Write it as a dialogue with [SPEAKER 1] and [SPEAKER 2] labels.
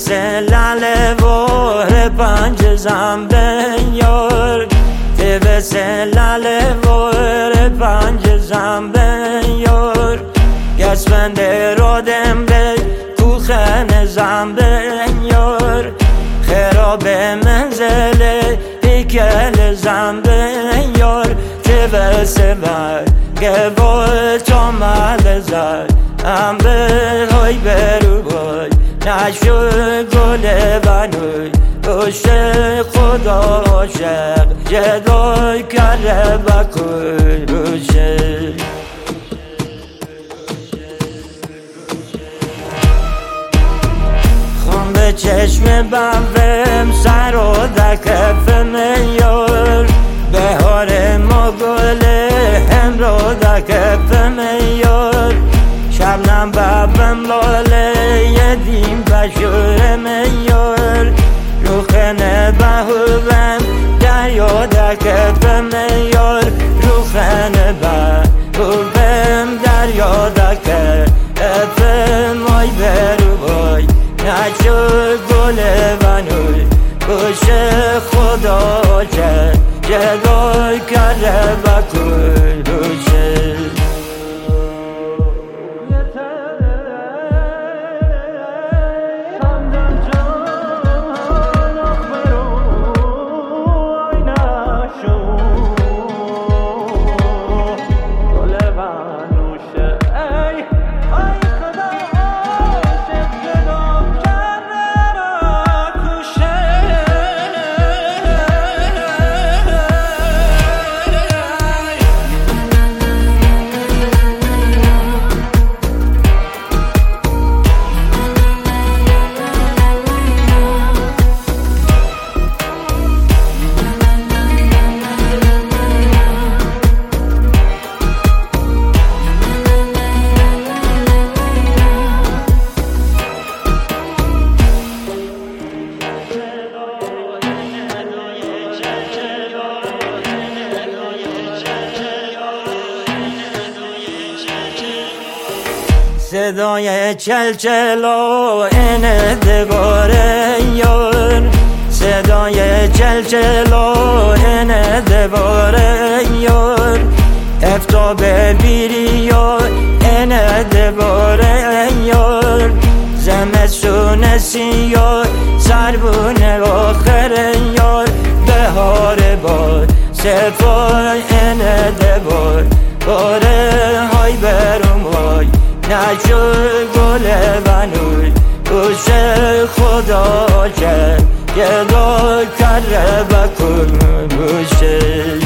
[SPEAKER 1] لله وره پنج زنبه یار لله وره پنج زنبه یار گسفنده را دمده کوخن زنبه یار خراب منزله پیکل زنبه یار سبر گوال چامل زد هم به های برو بای نشو گل بنوی پشت خدا عاشق جدای کره بکن روشه خون به چشم بمویم سر و دکف میار بهار ما گله هم رو دکف میار شبنم ببم لاله یدیم بشور میار روخنه بهوبم دریا دکف میار روخنه بهوبم دریا دکف مای برو بای نچو گل بنوی گوش خدا چه جدای کره بکن روشه صدای چلچلا اینه دوباره یار صدای چلچلا اینه دوباره یار افتاب بیری یار اینه دوباره یار زمستون سیار سربون آخر یار بهار بار سفار اینه دوباره های برمای نشو گل بنوی گوش خدا چه گدا کره بکن گوشه